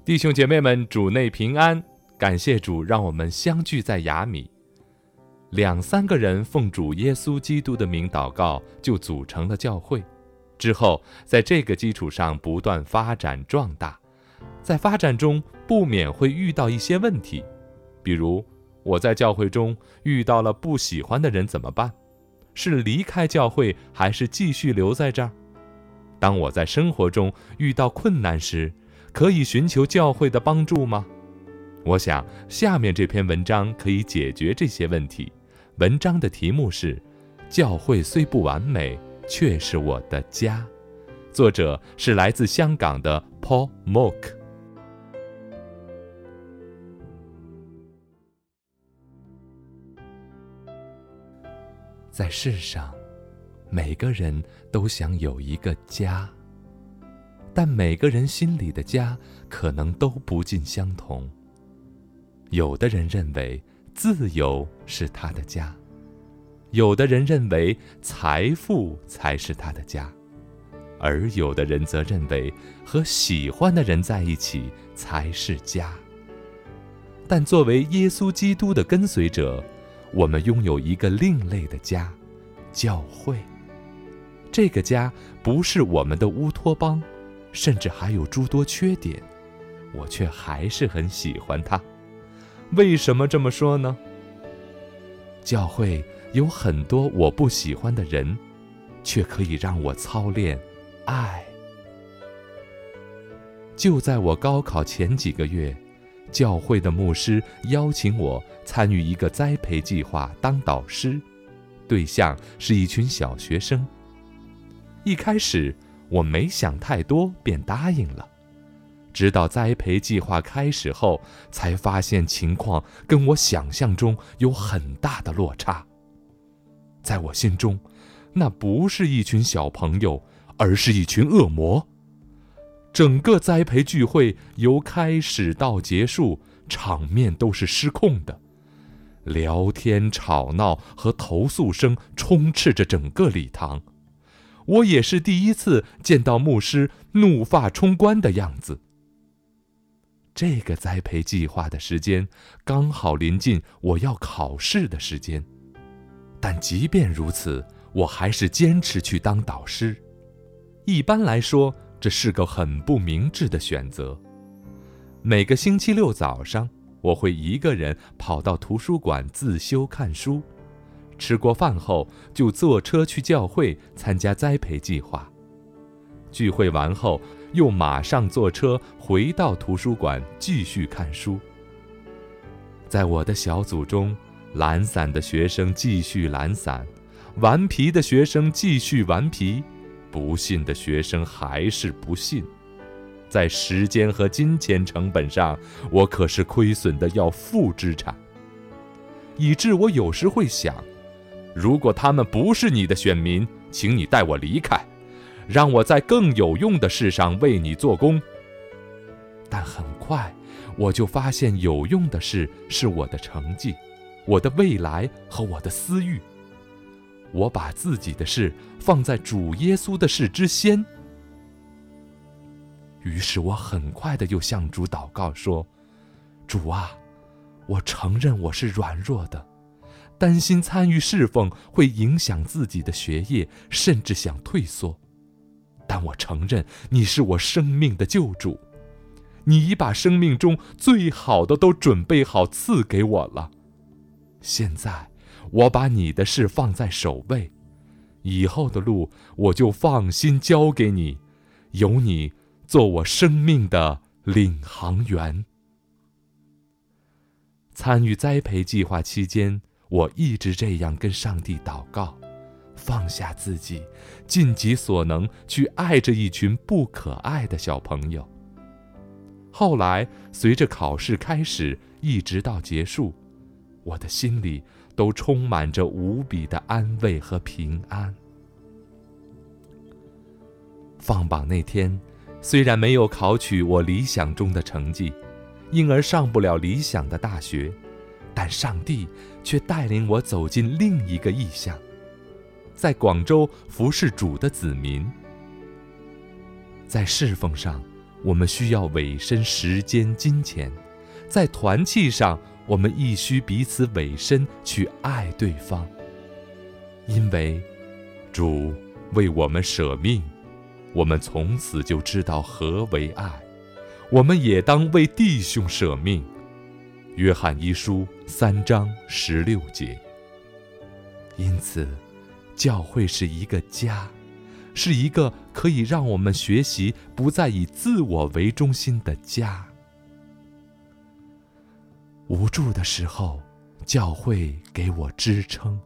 弟兄姐妹们，主内平安，感谢主让我们相聚在雅米。2-3个人奉主耶稣基督的名祷告，就组成了教会。之后在这个基础上不断发展壮大，在发展中不免会遇到一些问题，比如我在教会中遇到了不喜欢的人怎么办？是离开教会还是继续留在这儿？当我在生活中遇到困难时，可以寻求教会的帮助吗？我想下面这篇文章可以解决这些问题。文章的题目是教会虽不完美，却是我的家。作者是来自香港的 Paul Mock。 在世上，每个人都想有一个家，但每个人心里的家可能都不尽相同。有的人认为自由是他的家，有的人认为财富才是他的家，而有的人则认为和喜欢的人在一起才是家。但作为耶稣基督的跟随者，我们拥有一个另类的家，教会。这个家不是我们的乌托邦，甚至还有诸多缺点，我却还是很喜欢它。为什么这么说呢？教会有很多我不喜欢的人，却可以让我操练爱。就在我高考前几个月，教会的牧师邀请我参与一个栽培计划当导师，对象是一群小学生。一开始我没想太多便答应了，直到栽培计划开始后，才发现情况跟我想象中有很大的落差。在我心中，那不是一群小朋友，而是一群恶魔。整个栽培聚会由开始到结束，场面都是失控的，聊天、吵闹和投诉声充斥着整个礼堂。我也是第一次见到牧师怒发冲冠的样子。这个栽培计划的时间刚好临近我要考试的时间，但即便如此，我还是坚持去当导师。一般来说，这是个很不明智的选择。每个星期六早上，我会一个人跑到图书馆自修看书，吃过饭后就坐车去教会参加栽培计划。聚会完后，又马上坐车回到图书馆继续看书。在我的小组中，懒散的学生继续懒散，顽皮的学生继续顽皮，不信的学生还是不信。在时间和金钱成本上，我可是亏损的要负资产，以致我有时会想，如果他们不是你的选民，请你带我离开，让我在更有用的事上为你做工。但很快我就发现，有用的事是我的成绩，我的未来和我的私欲。我把自己的事放在主耶稣的事之先。于是我很快地又向主祷告说，主啊，我承认我是软弱的，担心参与侍奉会影响自己的学业，甚至想退缩。但我承认你是我生命的救主，你已把生命中最好的都准备好赐给我了。现在我把你的事放在首位，以后的路我就放心交给你，由你做我生命的领航员。参与栽培计划期间，我一直这样跟上帝祷告，放下自己，尽己所能去爱着一群不可爱的小朋友。后来随着考试开始一直到结束，我的心里都充满着无比的安慰和平安。放榜那天，虽然没有考取我理想中的成绩，因而上不了理想的大学，但上帝却带领我走进另一个异象，在广州服侍主的子民。在侍奉上， 我们需要委身时间、金钱；在团契上，我们亦需彼此委身去爱对方。因为主为我们舍命，我们从此就知道何为爱。我们也当为弟兄舍命。约翰一书3章16节。因此，教会是一个家，是一个可以让我们学习不再以自我为中心的家。无助的时候，教会给我支撑。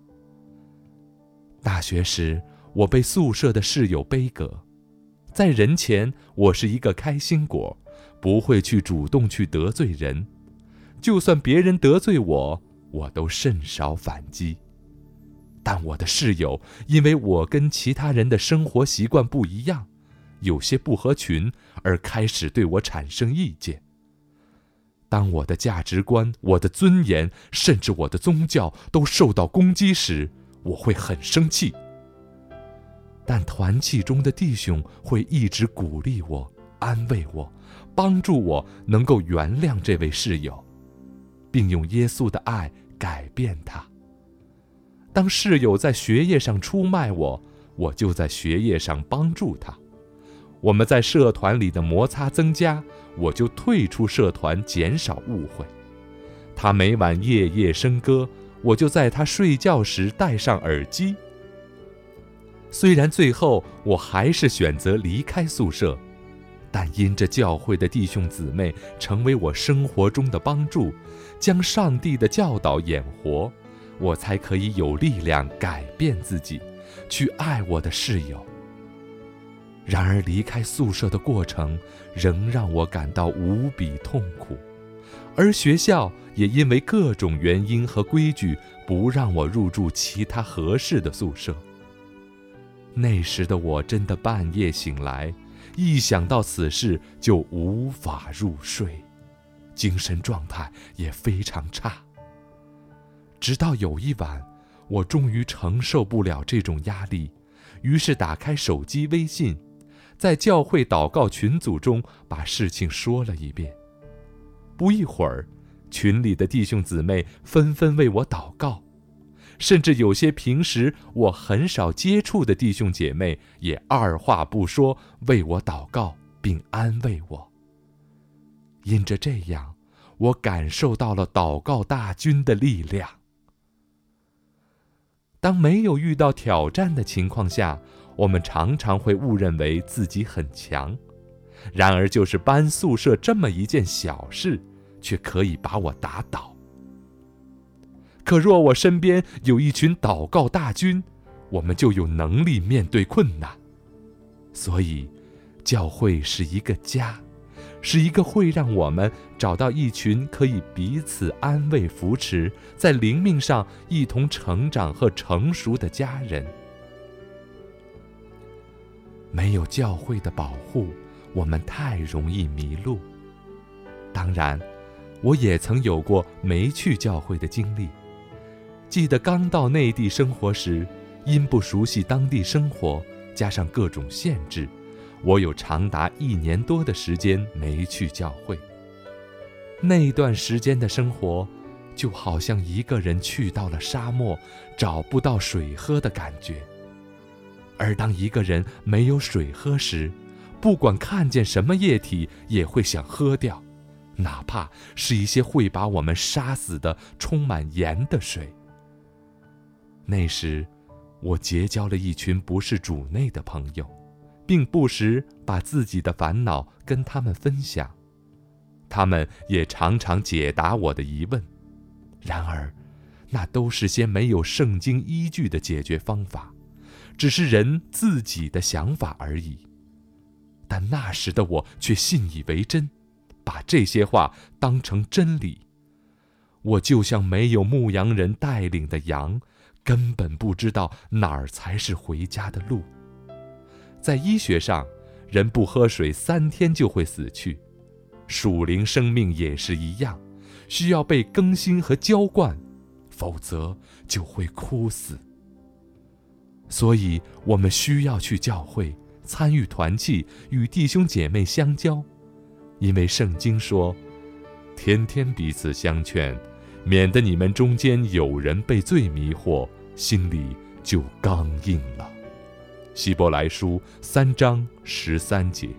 大学时，我被宿舍的室友背革。在人前，我是一个开心果，不会去主动去得罪人。就算别人得罪我，我都甚少反击。但我的室友因为我跟其他人的生活习惯不一样，有些不合群，而开始对我产生意见。当我的价值观、我的尊严，甚至我的宗教都受到攻击时，我会很生气。但团契中的弟兄会一直鼓励我、安慰我，帮助我能够原谅这位室友，并用耶稣的爱改变他。当室友在学业上出卖我，我就在学业上帮助他。我们在社团里的摩擦增加，我就退出社团，减少误会。他每晚夜夜笙歌，我就在他睡觉时戴上耳机。虽然最后我还是选择离开宿舍，但因着教会的弟兄姊妹成为我生活中的帮助，将上帝的教导演活，我才可以有力量改变自己，去爱我的室友。然而离开宿舍的过程仍让我感到无比痛苦，而学校也因为各种原因和规矩不让我入住其他合适的宿舍。那时的我真的半夜醒来，一想到此事就无法入睡，精神状态也非常差。直到有一晚，我终于承受不了这种压力，于是打开手机微信，在教会祷告群组中把事情说了一遍。不一会儿，群里的弟兄姊妹纷纷为我祷告，甚至有些平时我很少接触的弟兄姐妹也二话不说为我祷告并安慰我。因着这样，我感受到了祷告大军的力量。当没有遇到挑战的情况下，我们常常会误认为自己很强，然而就是搬宿舍这么一件小事，却可以把我打倒。可若我身边有一群祷告大军，我们就有能力面对困难。所以，教会是一个家，是一个会让我们找到一群可以彼此安慰扶持，在灵命上一同成长和成熟的家人。没有教会的保护，我们太容易迷路。当然，我也曾有过没去教会的经历。记得刚到内地生活时，因不熟悉当地生活，加上各种限制，我有长达1年多的时间没去教会。那段时间的生活，就好像一个人去到了沙漠，找不到水喝的感觉。而当一个人没有水喝时，不管看见什么液体，也会想喝掉，哪怕是一些会把我们杀死的充满盐的水。那时，我结交了一群不是主内的朋友，并不时把自己的烦恼跟他们分享，他们也常常解答我的疑问。然而，那都是些没有圣经依据的解决方法，只是人自己的想法而已。但那时的我却信以为真，把这些话当成真理。我就像没有牧羊人带领的羊，根本不知道哪儿才是回家的路。在医学上，人不喝水3天就会死去，属灵生命也是一样，需要被更新和浇灌，否则就会枯死。所以我们需要去教会， 参与团契，与弟兄姐妹相交。因为圣经说，天天彼此相劝，免得你们中间有人被罪迷惑，心里就刚硬了。希伯来书3章13节。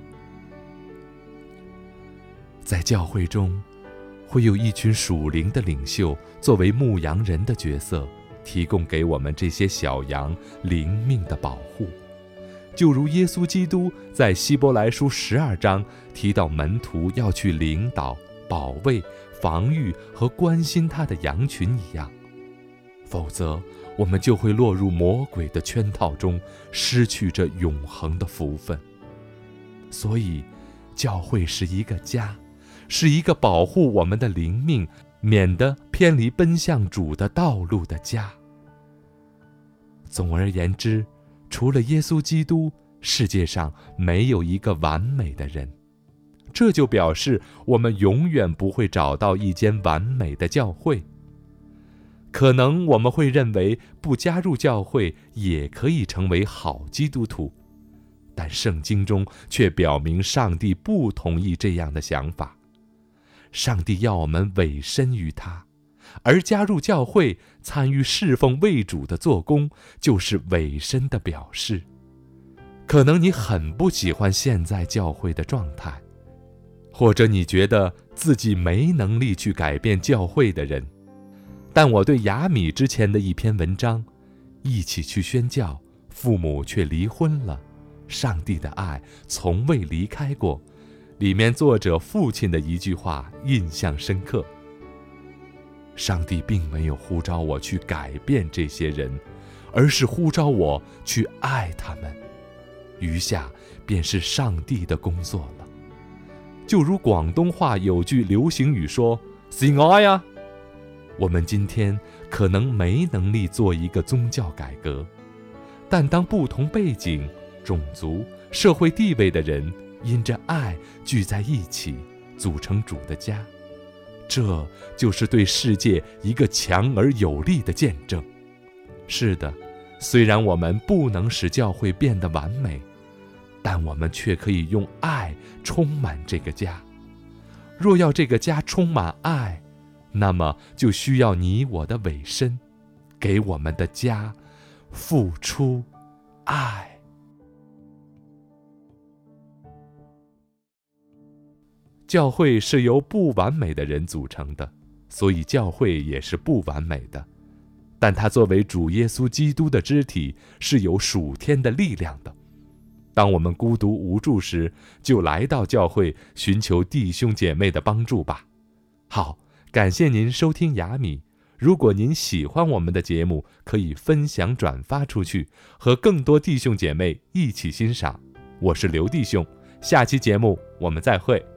在教会中，会有一群属灵的领袖作为牧羊人的角色，提供给我们这些小羊灵命的保护。就如耶稣基督在希伯来书12章提到门徒要去领导、保卫、防御和关心他的羊群一样，否则我们就会落入魔鬼的圈套中，失去这永恒的福分。所以，教会是一个家，是一个保护我们的灵命，免得偏离奔向主的道路的家。总而言之，除了耶稣基督，世界上没有一个完美的人。这就表示我们永远不会找到一间完美的教会。可能我们会认为不加入教会也可以成为好基督徒，但圣经中却表明上帝不同意这样的想法。上帝要我们委身于他，而加入教会，参与侍奉为主的做工，就是委身的表示。可能你很不喜欢现在教会的状态，或者你觉得自己没能力去改变教会的人，但我对雅米之前的一篇文章，一起去宣教，父母却离婚了，上帝的爱从未离开过，里面作者父亲的一句话印象深刻。上帝并没有呼召我去改变这些人，而是呼召我去爱他们，余下便是上帝的工作了。就如广东话有句流行语说，是爱呀。我们今天可能没能力做一个宗教改革，但当不同背景、种族、社会地位的人因着爱聚在一起，组成主的家，这就是对世界一个强而有力的见证。是的，虽然我们不能使教会变得完美，但我们却可以用爱充满这个家。若要这个家充满爱，那么就需要你我的委身，给我们的家付出爱。教会是由不完美的人组成的，所以教会也是不完美的。但它作为主耶稣基督的肢体，是有属天的力量的。当我们孤独无助时，就来到教会，寻求弟兄姐妹的帮助吧。好，感谢您收听雅米。如果您喜欢我们的节目，可以分享转发出去，和更多弟兄姐妹一起欣赏。我是刘弟兄，下期节目我们再会。